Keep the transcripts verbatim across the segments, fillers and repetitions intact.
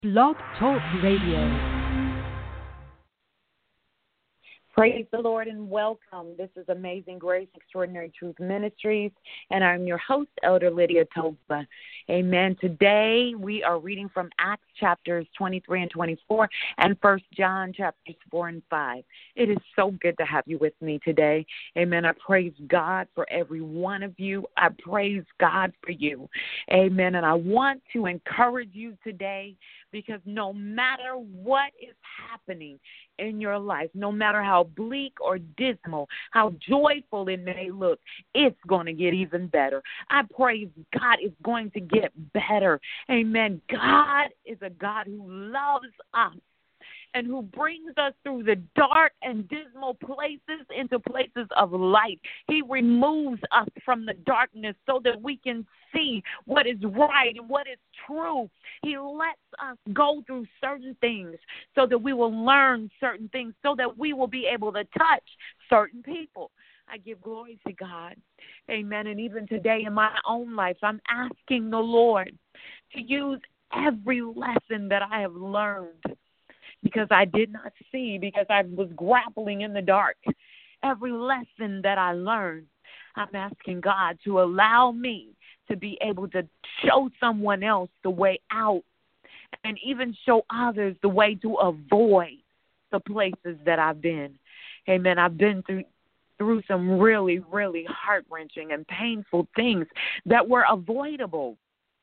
Blog Talk Radio. Praise the Lord and welcome. This is Amazing Grace, Extraordinary Truth Ministries, and I'm your host, Elder Lydia Toba. Amen. Today we are reading from Acts chapters twenty-three and twenty-four and First John chapters four and five. It is so good to have you with me today. Amen. I praise God for every one of you. I praise God for you. Amen. And I want to encourage you today because no matter what is happening in your life, no matter how bleak or dismal, how joyful it may look, it's going to get even better. I praise God it's going to get better. Amen. God is a God who loves us and who brings us through the dark and dismal places into places of light. He removes us from the darkness so that we can see what is right and what is true. He lets us go through certain things so that we will learn certain things, so that we will be able to touch certain people. I give glory to God. Amen. And even today in my own life, I'm asking the Lord to use every lesson that I have learned, because I did not see, because I was grappling in the dark. Every lesson that I learned, I'm asking God to allow me to be able to show someone else the way out and even show others the way to avoid the places that I've been. Amen. I've been through through some really, really heart-wrenching and painful things that were avoidable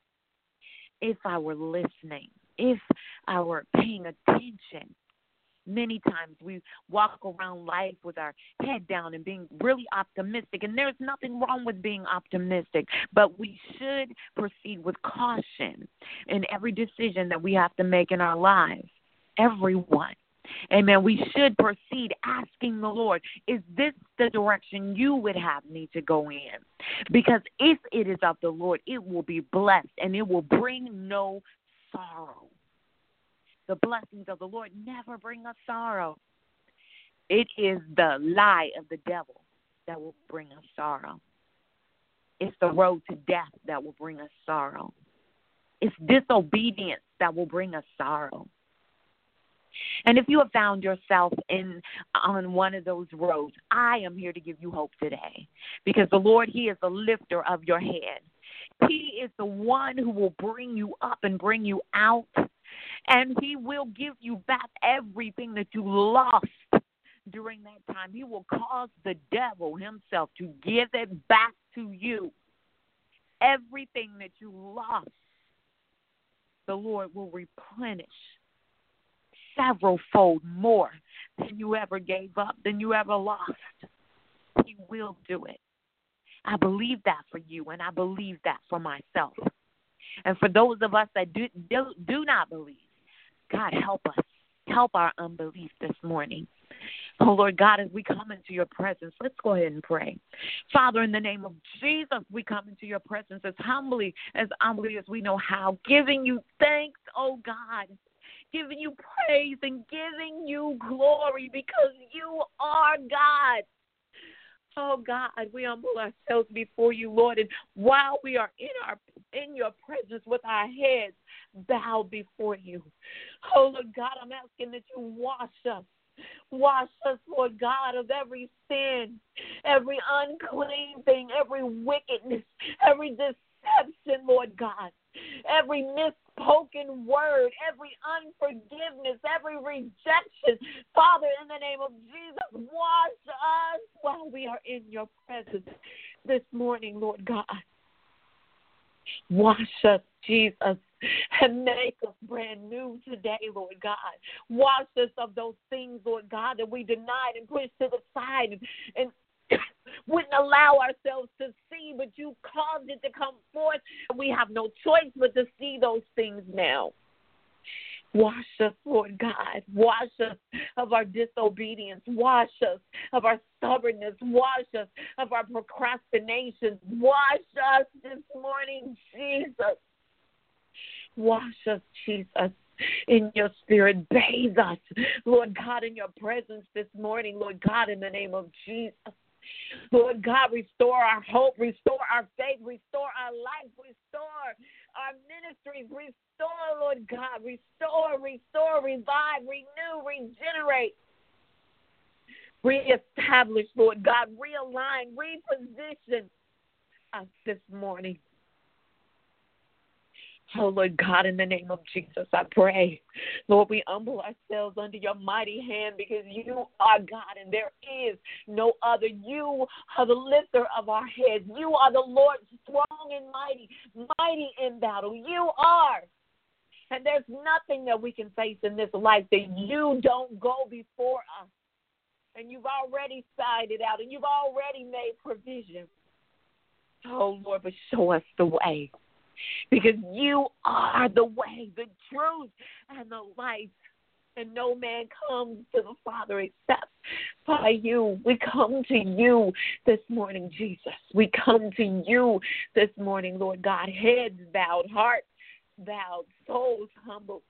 if I were listening, if I were paying attention. Many times we walk around life with our head down and being really optimistic, and there's nothing wrong with being optimistic, but we should proceed with caution in every decision that we have to make in our lives. Everyone. Amen. We should proceed asking the Lord, is this the direction you would have me to go in? Because if it is of the Lord, it will be blessed and it will bring no sorrow. The blessings of the Lord never bring us sorrow. It is the lie of the devil that will bring us sorrow. It's the road to death that will bring us sorrow. It's disobedience that will bring us sorrow. And if you have found yourself in on one of those roads, I am here to give you hope today, because the Lord, He is the lifter of your head. He is the one who will bring you up and bring you out, and He will give you back everything that you lost during that time. He will cause the devil himself to give it back to you. Everything that you lost, the Lord will replenish several fold more than you ever gave up, than you ever lost. He will do it. I believe that for you, and I believe that for myself. And for those of us that do, do, do not believe, God, help us. Help our unbelief this morning. Oh, Lord God, as we come into your presence, let's go ahead and pray. Father, in the name of Jesus, we come into your presence as humbly, as humbly as we know how, giving you thanks, oh God, giving you praise and giving you glory, because you are God. Oh God, we humble ourselves before you, Lord, and while we are in our in your presence with our heads bowed before you, oh Lord God, I'm asking that you wash us. Wash us, Lord God, of every sin, every unclean thing, every wickedness, every deception, Lord God, every misspoken word, every unforgiveness, every rejection. Father, in the name of Jesus, wash us while we are in your presence this morning, Lord God. Wash us, Jesus, and make us brand new today, Lord God. Wash us of those things, Lord God, that we denied and pushed to the side and, and wouldn't allow ourselves to see, but you caused it to come forth. We have no choice but to see those things now. Wash us, Lord God. Wash us of our disobedience. Wash us of our stubbornness. Wash us of our procrastinations. Wash us this morning, Jesus. Wash us, Jesus, in your spirit. Bathe us, Lord God, in your presence this morning, Lord God, in the name of Jesus. Lord God, restore our hope, restore our faith, restore our life, restore our ministries. Restore, Lord God. Restore, restore, revive, renew, regenerate. Reestablish, Lord God. Realign, reposition us this morning. Oh, Lord God, in the name of Jesus, I pray. Lord, we humble ourselves under your mighty hand because you are God and there is no other. You are the lifter of our heads. You are the Lord strong and mighty, mighty in battle. You are. And there's nothing that we can face in this life that you don't go before us. And you've already signed it out and you've already made provision. Oh, Lord, but show us the way. Because you are the way, the truth, and the life. And no man comes to the Father except by you. We come to you this morning, Jesus. We come to you this morning, Lord God. Heads bowed, hearts bowed, souls humbled.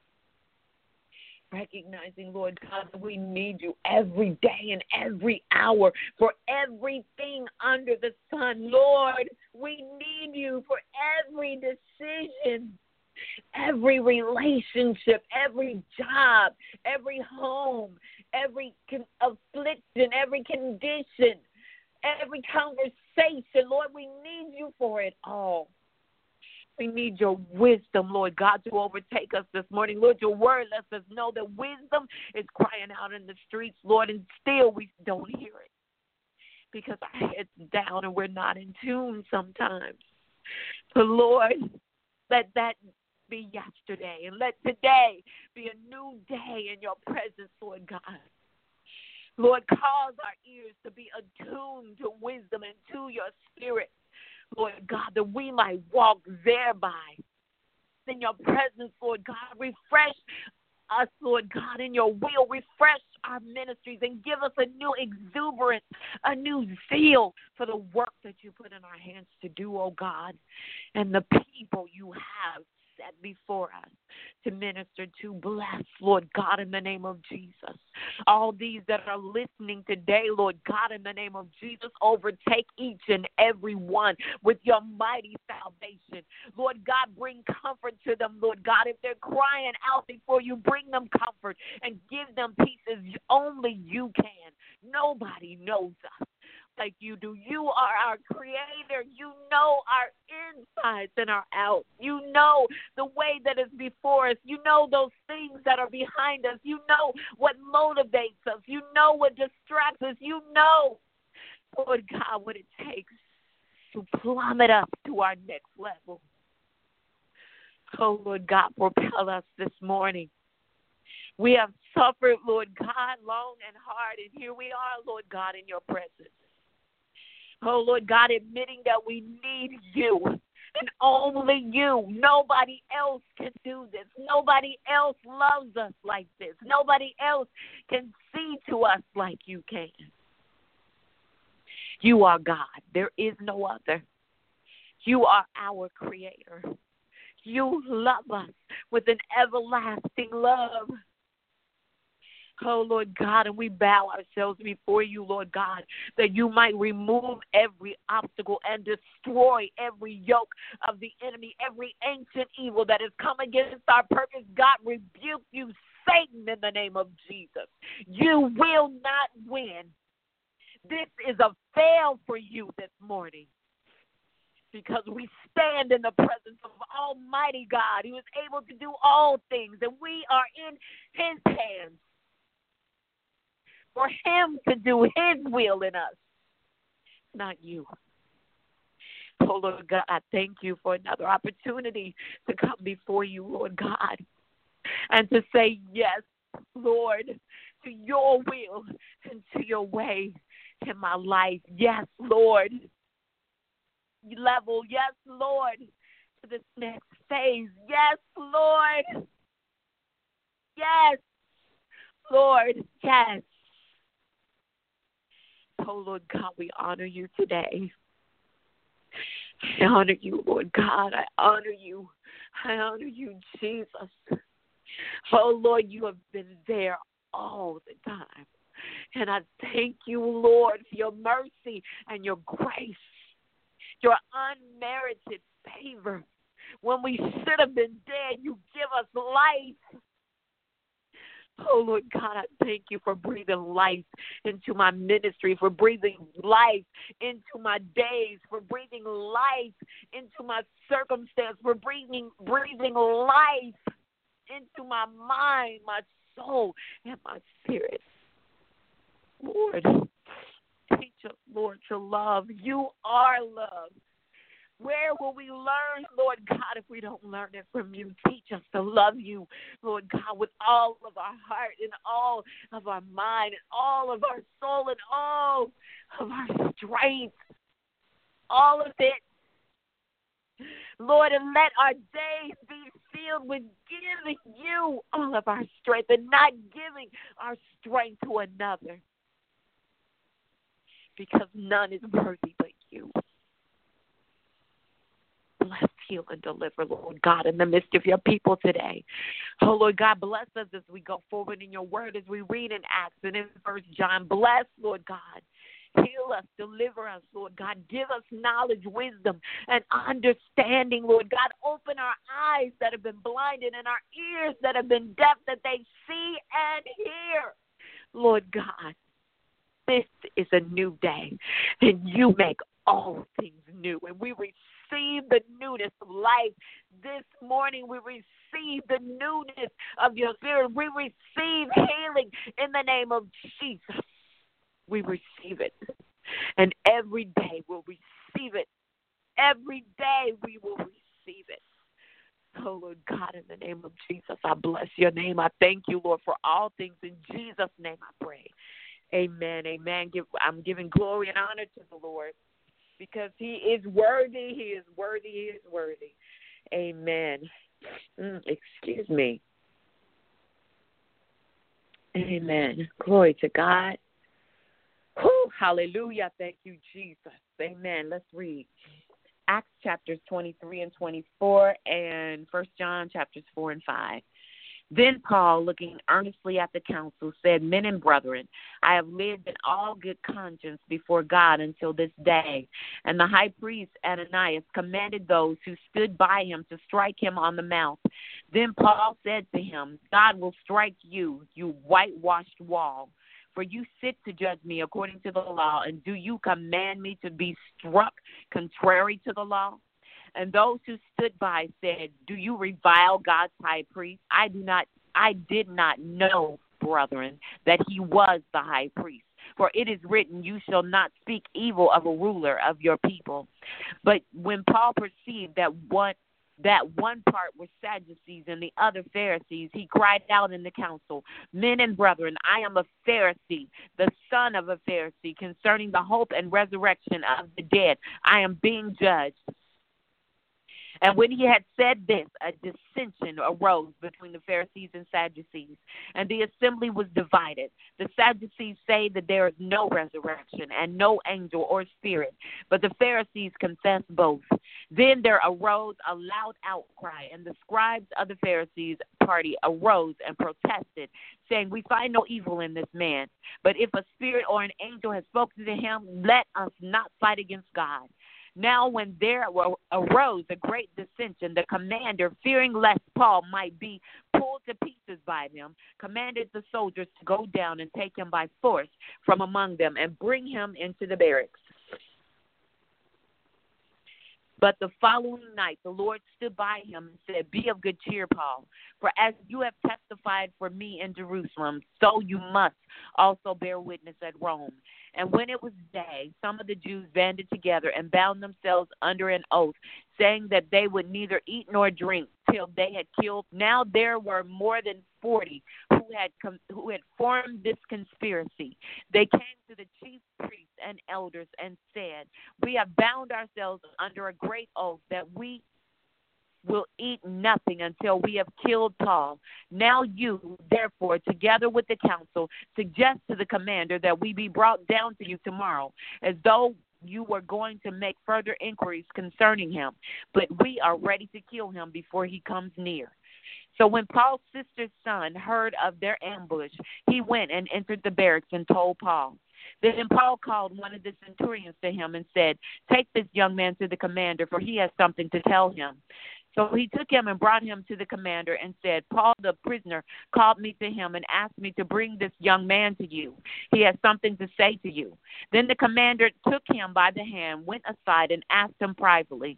Recognizing, Lord God, that we need you every day and every hour for everything under the sun. Lord, we need you for every decision, every relationship, every job, every home, every con- affliction, every condition, every conversation. Lord, we need you for it all. We need your wisdom, Lord God, to overtake us this morning. Lord, your word lets us know that wisdom is crying out in the streets, Lord, and still we don't hear it because our head's down and we're not in tune sometimes. But, Lord, let that be yesterday and let today be a new day in your presence, Lord God. Lord, cause our ears to be attuned to wisdom and to your spirit. Lord God, that we might walk thereby in your presence, Lord God. Refresh us, Lord God, in your will. Refresh our ministries and give us a new exuberance, a new zeal for the work that you put in our hands to do, oh God, and the people you have set before us to minister to. Bless, Lord God, in the name of Jesus. All these that are listening today, Lord God, in the name of Jesus, overtake each and every one with your mighty salvation. Lord God, bring comfort to them, Lord God. If they're crying out before you, bring them comfort and give them peace as only you can. Nobody knows us like you do. You are our creator. You know our insides and our outs. You know the way that is before us. You know those things that are behind us. You know what motivates us. You know what distracts us. You know, Lord God, what it takes to plummet up to our next level. Oh, Lord God, propel us this morning. We have suffered, Lord God, long and hard, and here we are, Lord God, in your presence. Oh, Lord God, admitting that we need you and only you. Nobody else can do this. Nobody else loves us like this. Nobody else can see to us like you can. You are God. There is no other. You are our creator. You love us with an everlasting love. Oh, Lord God, and we bow ourselves before you, Lord God, that you might remove every obstacle and destroy every yoke of the enemy, every ancient evil that has come against our purpose. God, rebuke you, Satan, in the name of Jesus. You will not win. This is a fail for you this morning, because we stand in the presence of Almighty God, who is able to do all things, and we are in his hands for him to do his will in us, not you. Oh, Lord God, I thank you for another opportunity to come before you, Lord God, and to say yes, Lord, to your will and to your way in my life. Yes, Lord. Level, yes, Lord, to this next phase. Yes, Lord. Yes, Lord, yes. Oh, Lord God, we honor you today. I honor you, Lord God. I honor you. I honor you, Jesus. Oh, Lord, you have been there all the time. And I thank you, Lord, for your mercy and your grace, your unmerited favor. When we should have been dead, you give us life. Oh, Lord God, I thank you for breathing life into my ministry, for breathing life into my days, for breathing life into my circumstance, for breathing, breathing life into my mind, my soul, and my spirit. Lord, teach us, Lord, to love. You are love. Where will we learn, Lord God, if we don't learn it from you? Teach us to love you, Lord God, with all of our heart and all of our mind and all of our soul and all of our strength, all of it. Lord, and let our days be filled with giving you all of our strength and not giving our strength to another, because none is worthy but you. Bless, heal, and deliver, Lord God, in the midst of your people today. Oh, Lord God, bless us as we go forward in your word, as we read in Acts and in First John. Bless, Lord God. Heal us, deliver us, Lord God. Give us knowledge, wisdom, and understanding, Lord God. Open our eyes that have been blinded and our ears that have been deaf, that they see and hear. Lord God, this is a new day, and you make all things new, and we receive the newness of life. This morning we receive the newness of your spirit. We receive healing in the name of Jesus. We receive it. And every day we'll receive it. Every day we will receive it. Oh, Lord God, in the name of Jesus, I bless your name. I thank you, Lord, for all things. In Jesus' name I pray. Amen. Amen. Give, I'm giving glory and honor to the Lord, because he is worthy, he is worthy, he is worthy. Amen. Mm, excuse me. Amen. Glory to God. Whew, hallelujah. Thank you, Jesus. Amen. Let's read Acts chapters twenty-three and twenty-four and First John chapters four and five. Then Paul, looking earnestly at the council, said, Men and brethren, I have lived in all good conscience before God until this day. And the high priest Ananias commanded those who stood by him to strike him on the mouth. Then Paul said to him, God will strike you, you whitewashed wall. For you sit to judge me according to the law, and do you command me to be struck contrary to the law? And those who stood by said, Do you revile God's high priest? I do not, I did not know, brethren, that he was the high priest. For it is written, You shall not speak evil of a ruler of your people. But when Paul perceived that one that one part were Sadducees and the other Pharisees, he cried out in the council, Men and brethren, I am a Pharisee, the son of a Pharisee, concerning the hope and resurrection of the dead. I am being judged. And when he had said this, a dissension arose between the Pharisees and Sadducees, and the assembly was divided. The Sadducees say that there is no resurrection and no angel or spirit, but the Pharisees confess both. Then there arose a loud outcry, and the scribes of the Pharisees' party arose and protested, saying, We find no evil in this man, but if a spirit or an angel has spoken to him, let us not fight against God. Now when there arose a great dissension, the commander, fearing lest Paul might be pulled to pieces by them, commanded the soldiers to go down and take him by force from among them and bring him into the barracks. But the following night the Lord stood by him and said, Be of good cheer, Paul, for as you have testified for me in Jerusalem, so you must also bear witness at Rome. And when it was day, some of the Jews banded together and bound themselves under an oath, saying that they would neither eat nor drink till they had killed. Now there were more than forty who had com- who had formed this conspiracy. They came to the chief priests and elders and said, We have bound ourselves under a great oath that we will eat nothing until we have killed Paul. Now you, therefore, together with the council, suggest to the commander that we be brought down to you tomorrow, as though you were going to make further inquiries concerning him. But we are ready to kill him before he comes near. So when Paul's sister's son heard of their ambush, he went and entered the barracks and told Paul. Then Paul called one of the centurions to him and said, Take this young man to the commander, for he has something to tell him. So he took him and brought him to the commander and said, Paul the prisoner called me to him and asked me to bring this young man to you. He has something to say to you. Then the commander took him by the hand, went aside, and asked him privately,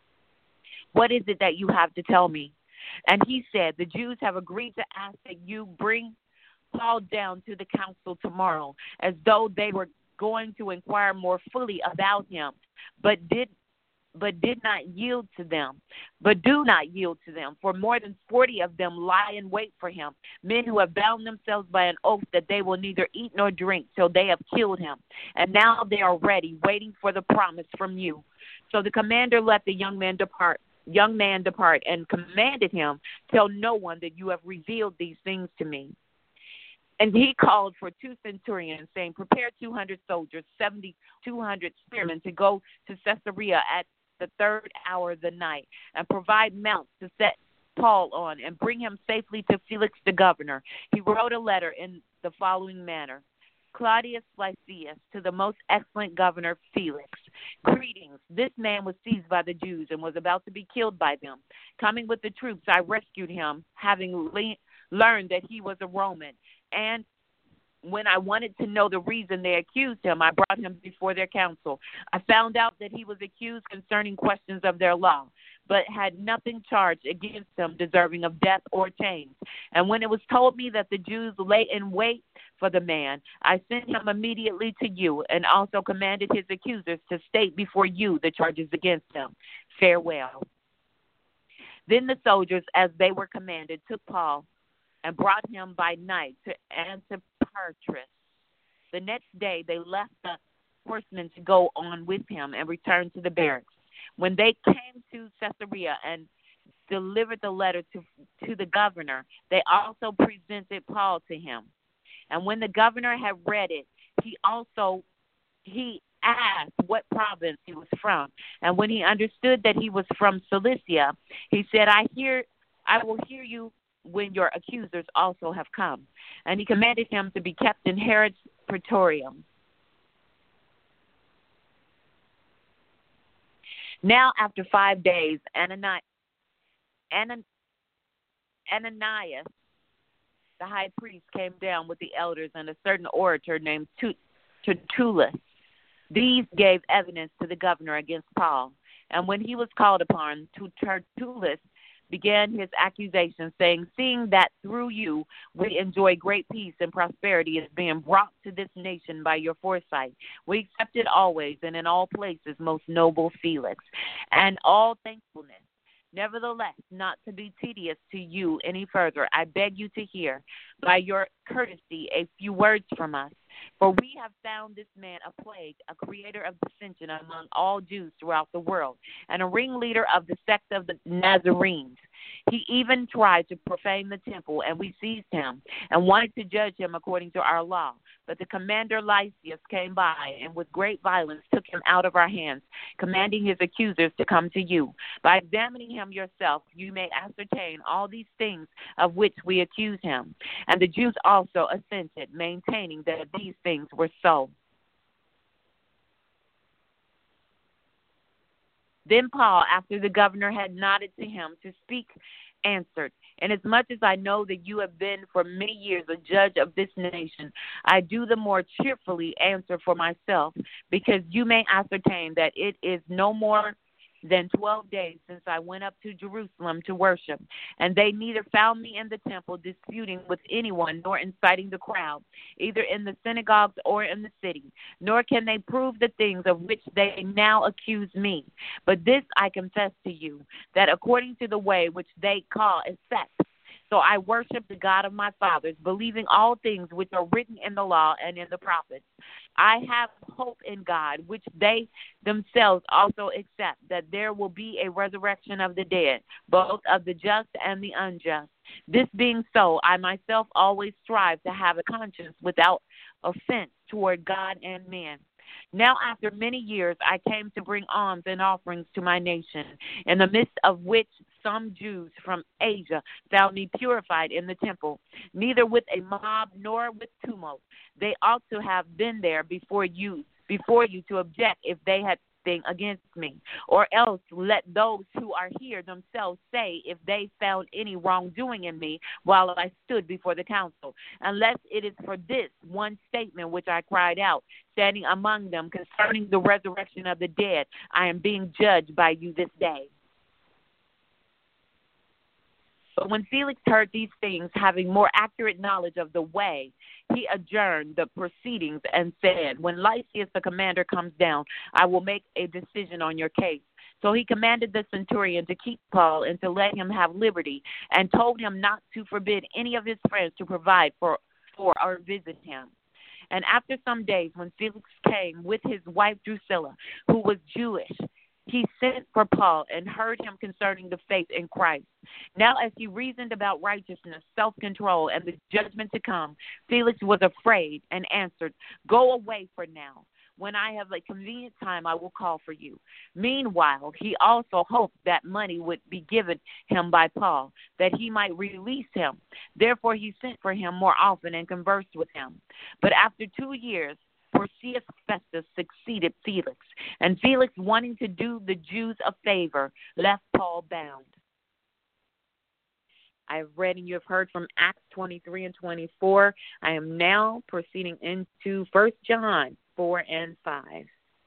what is it that you have to tell me? And he said, the Jews have agreed to ask that you bring Paul down to the council tomorrow, as though they were going to inquire more fully about him, but did but did not yield to them, but do not yield to them. For more than forty of them lie in wait for him, men who have bound themselves by an oath that they will neither eat nor drink till they have killed him. And now they are ready, waiting for the promise from you. So the commander let the young man depart. young man depart and commanded him, tell no one that you have revealed these things to me. And he called for two centurions, saying, prepare two hundred soldiers, seventy, two hundred spearmen to go to Caesarea at the third hour of the night, and provide mounts to set Paul on, and bring him safely to Felix the governor. He wrote a letter in the following manner. Claudius Lysias, to the most excellent governor Felix. Greetings. This man was seized by the Jews and was about to be killed by them. Coming with the troops, I rescued him, having le- learned that he was a Roman. And when I wanted to know the reason they accused him, I brought him before their council. I found out that he was accused concerning questions of their law, but had nothing charged against him deserving of death or chains. And when it was told me that the Jews lay in wait for the man, I sent him immediately to you, and also commanded his accusers to state before you the charges against him. Farewell. Then the soldiers, as they were commanded, took Paul and brought him by night to Antipatris. The next day they left the horsemen to go on with him and returned to the barracks. When they came to Caesarea and delivered the letter to, to the governor, they also presented Paul to him. And when the governor had read it, he also he asked what province he was from. And when he understood that he was from Cilicia, he said, I hear I will hear you when your accusers also have come. And he commanded him to be kept in Herod's praetorium. Now, after five days, Anani- Anan- Ananias, the high priest, came down with the elders and a certain orator named Tertullus. These gave evidence to the governor against Paul. And when he was called upon, Tertullus began his accusation, saying, seeing that through you we enjoy great peace and prosperity is being brought to this nation by your foresight. We accept it always and in all places, most noble Felix, and all thankfulness. Nevertheless, not to be tedious to you any further, I beg you to hear, by your courtesy, a few words from us. For we have found this man a plague, a creator of dissension among all Jews throughout the world, and a ringleader of the sect of the Nazarenes. He even tried to profane the temple, and we seized him and wanted to judge him according to our law. But the commander Lysias came by and with great violence took him out of our hands, commanding his accusers to come to you. By examining him yourself, you may ascertain all these things of which we accuse him. And the Jews also assented, maintaining that these things were so. Then Paul, after the governor had nodded to him to speak, answered, inasmuch as I know that you have been for many years a judge of this nation, I do the more cheerfully answer for myself, because you may ascertain that it is no more than twelve days since I went up to Jerusalem to worship, and they neither found me in the temple disputing with anyone, nor inciting the crowd, either in the synagogues or in the city, nor can they prove the things of which they now accuse me. But this I confess to you, that according to the way which they call a sect, so I worship the God of my fathers, believing all things which are written in the law and in the prophets. I have hope in God, which they themselves also accept, that there will be a resurrection of the dead, both of the just and the unjust. This being so, I myself always strive to have a conscience without offense toward God and men. Now, after many years, I came to bring alms and offerings to my nation, in the midst of which some Jews from Asia found me purified in the temple, neither with a mob nor with tumult. They ought to have been there before you, before you to object if they had anything against me. Or else let those who are here themselves say if they found any wrongdoing in me while I stood before the council, unless it is for this one statement which I cried out, standing among them concerning the resurrection of the dead, I am being judged by you this day. But when Felix heard these things, having more accurate knowledge of the way, he adjourned the proceedings and said, when Lysias the commander comes down, I will make a decision on your case. So he commanded the centurion to keep Paul and to let him have liberty, and told him not to forbid any of his friends to provide for, for or visit him. And after some days, when Felix came with his wife Drusilla, who was Jewish, he sent for Paul and heard him concerning the faith in Christ. Now as he reasoned about righteousness, self-control, and the judgment to come, Felix was afraid and answered, go away for now. When I have a convenient time, I will call for you. Meanwhile, he also hoped that money would be given him by Paul, that he might release him. Therefore he sent for him more often and conversed with him. But after two years, Porcius Festus succeeded Felix, and Felix, wanting to do the Jews a favor, left Paul bound. I have read and you have heard from Acts twenty-three and twenty-four. I am now proceeding into First John four and five.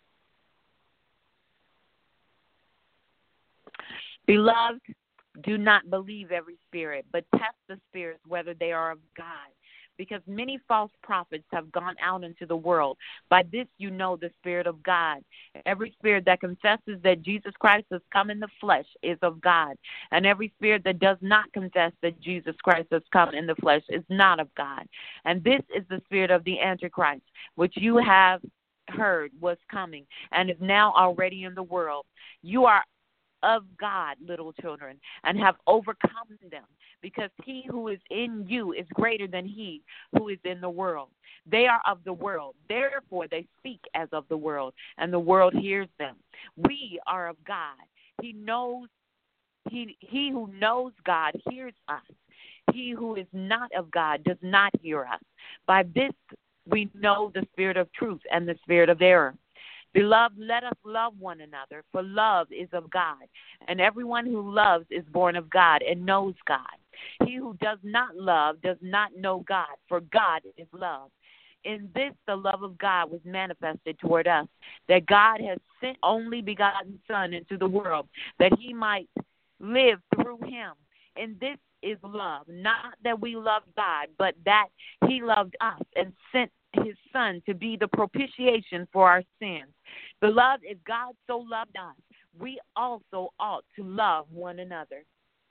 Beloved, do not believe every spirit, but test the spirits whether they are of God, because many false prophets have gone out into the world. By this you know the Spirit of God. Every spirit that confesses that Jesus Christ has come in the flesh is of God, and every spirit that does not confess that Jesus Christ has come in the flesh is not of God. And this is the spirit of the Antichrist, which you have heard was coming and is now already in the world. You are of God, little children, and have overcome them, because he who is in you is greater than he who is in the world. They are of the world, therefore they speak as of the world, and the world hears them. We are of God. He knows he he who knows God hears us. He who is not of God does not hear us. By this we know the spirit of truth and the spirit of error. Beloved, let us love one another, for love is of God, and everyone who loves is born of God and knows God. He who does not love does not know God, for God is love. In this the love of God was manifested toward us, that God has sent only begotten Son into the world, that he might live through him. In this is love, not that we loved God, but that he loved us and sent his Son to be the propitiation for our sins. Beloved, if God so loved us, we also ought to love one another.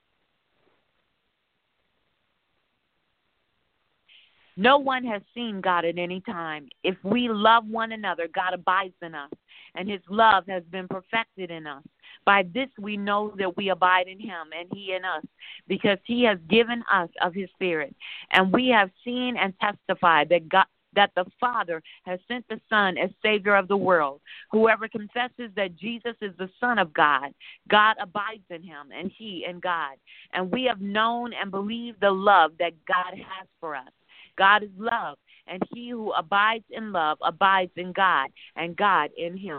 No one has seen God at any time. If we love one another, God abides in us, and his love has been perfected in us. By this we know that we abide in him and he in us, because he has given us of his Spirit. And we have seen and testified that God, that the Father has sent the Son as Savior of the world. Whoever confesses that Jesus is the Son of God, God abides in him, and he in God. And we have known and believed the love that God has for us. God is love, and he who abides in love abides in God, and God in him.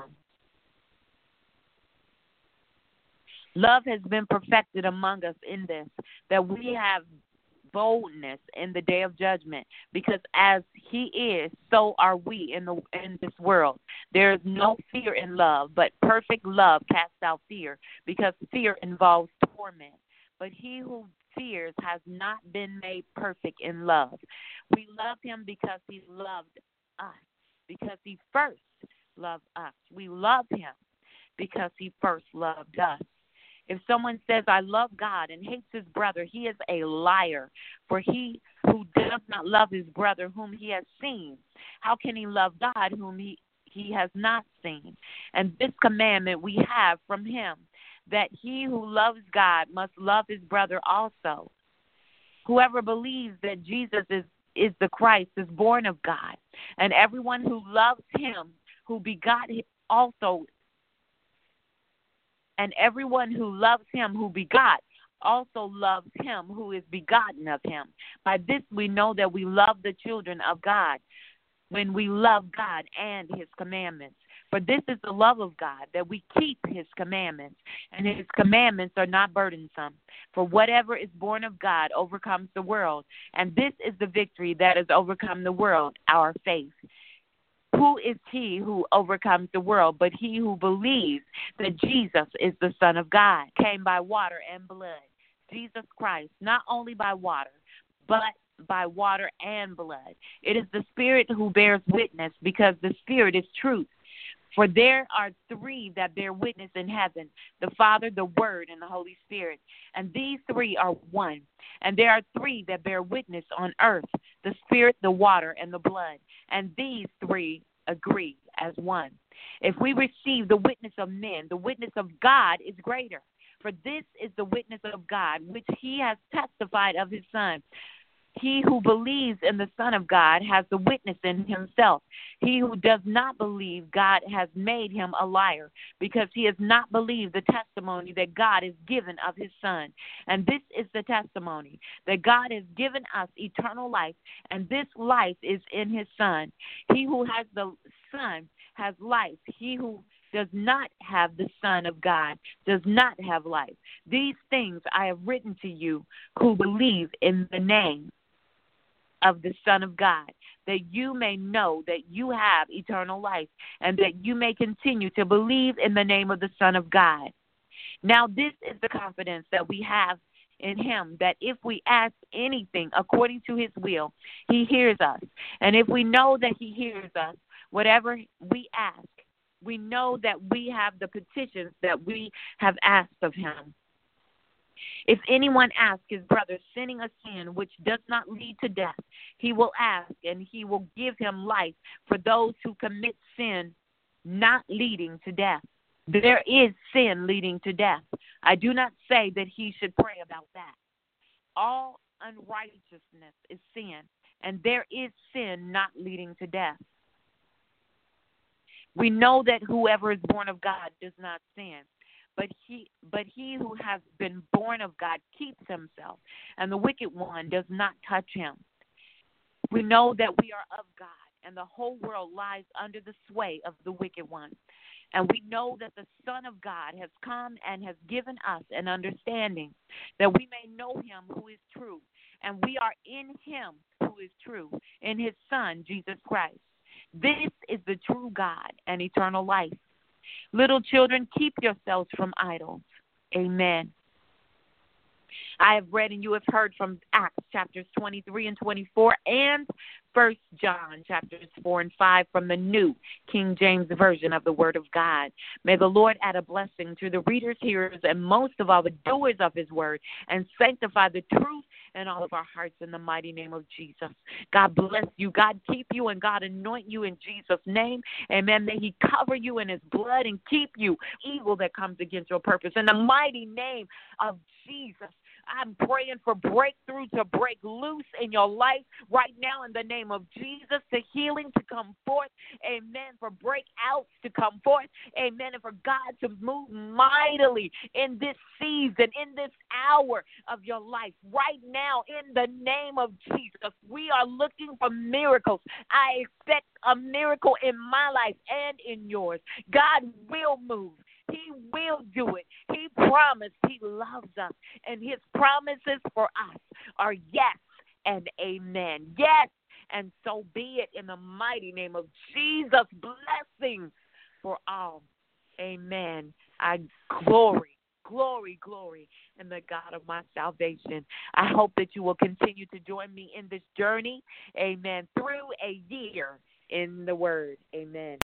Love has been perfected among us in this, that we have boldness in the day of judgment, because as he is, so are we in the in this world. There is no fear in love, but perfect love casts out fear, because fear involves torment. But he who fears has not been made perfect in love. We love him because he loved us, because he first loved us. We love him because he first loved us. If someone says, I love God, and hates his brother, he is a liar. For he who does not love his brother whom he has seen, how can he love God whom he, he has not seen? And this commandment we have from him, that he who loves God must love his brother also. Whoever believes that Jesus is, is the Christ is born of God, and everyone who loves him who begot him also And everyone who loves him who begot also loves him who is begotten of him. By this we know that we love the children of God, when we love God and his commandments. For this is the love of God, that we keep his commandments, and his commandments are not burdensome. For whatever is born of God overcomes the world, and this is the victory that has overcome the world, our faith. Who is he who overcomes the world but he who believes that Jesus is the Son of God, came by water and blood? Jesus Christ, not only by water, but by water and blood. It is the Spirit who bears witness, because the Spirit is truth. For there are three that bear witness in heaven, the Father, the Word, and the Holy Spirit. And these three are one. And there are three that bear witness on earth, the Spirit, the water, and the blood. And these three agree as one. If we receive the witness of men, the witness of God is greater. For this is the witness of God, which he has testified of his Son. He who believes in the Son of God has the witness in himself. He who does not believe God has made him a liar, because he has not believed the testimony that God has given of his Son. And this is the testimony, that God has given us eternal life, and this life is in his Son. He who has the Son has life. He who does not have the Son of God does not have life. These things I have written to you who believe in the name of the Son of God, that you may know that you have eternal life, and that you may continue to believe in the name of the Son of God. Now this is the confidence that we have in him, that if we ask anything according to his will, he hears us. And if we know that he hears us, whatever we ask, we know that we have the petitions that we have asked of him. If anyone asks his brother sinning a sin which does not lead to death, he will ask, and he will give him life for those who commit sin not leading to death. There is sin leading to death. I do not say that he should pray about that. All unrighteousness is sin, and there is sin not leading to death. We know that whoever is born of God does not sin. But he, but he who has been born of God keeps himself, and the wicked one does not touch him. We know that we are of God, and the whole world lies under the sway of the wicked one. And we know that the Son of God has come and has given us an understanding, that we may know him who is true. And we are in him who is true, in his Son, Jesus Christ. This is the true God and eternal life. Little children, keep yourselves from idols. Amen. I have read and you have heard from Acts chapters twenty-three and twenty-four, and First John chapters four and five from the New King James Version of the Word of God. May the Lord add a blessing to the readers, hearers, and most of all the doers of his word, and sanctify the truth in all of our hearts in the mighty name of Jesus. God bless you. God keep you, and God anoint you in Jesus' name. Amen. May he cover you in his blood and keep you evil that comes against your purpose. In the mighty name of Jesus, I'm praying for breakthrough to break loose in your life right now in the name of Jesus, to healing to come forth. Amen. For breakouts to come forth. Amen. And for God to move mightily in this season, in this hour of your life right now in the name of Jesus. We are looking for miracles. I expect a miracle in my life and in yours. God will move. He will do it. He promised. He loves us. And his promises for us are yes and amen. Yes, and so be it in the mighty name of Jesus. Blessings for all. Amen. I glory, glory, glory in the God of my salvation. I hope that you will continue to join me in this journey. Amen. Through a year in the word. Amen.